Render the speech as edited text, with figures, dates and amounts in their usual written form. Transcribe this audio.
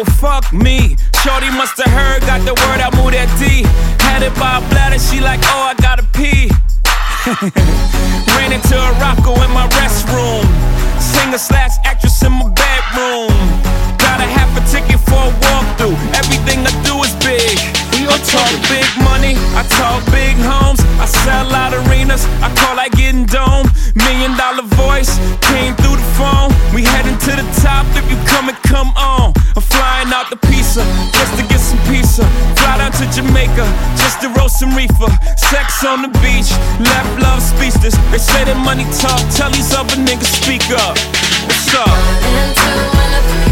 oh fuck me. Shorty musta heard, got the word, I moved that D. Had it by a bladder, she like, oh I gotta pee. Ran into a Rocco in my restroom. Singer/actress in my bedroom. Got a half a ticket for a walkthrough. Everything I do is big. I talk big money, I talk big homes. I sell out arenas, I call that getting dome. $1 million voice came through the phone. We heading to the top, if you come on. I'm flying out the pizza, just to get some pizza. Fly down to Jamaica, just to roast some reefer. Sex on the beach, left love speechless. They say that money talk, tell these other niggas speak up. What's up?